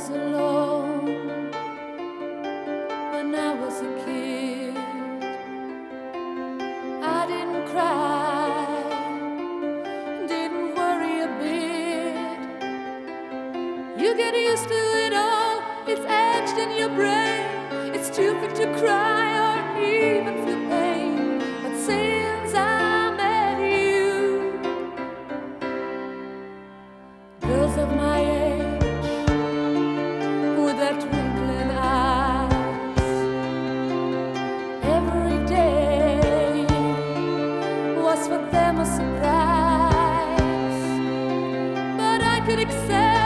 was alone when I was a kid. I didn't cry, didn't worry a bit. You get used to it all, it's etched in your brain. It's stupid to cry or even feel pain. But since I met you, girls of my age with their twinkling eyes, every day was for them a surprise. But I could accept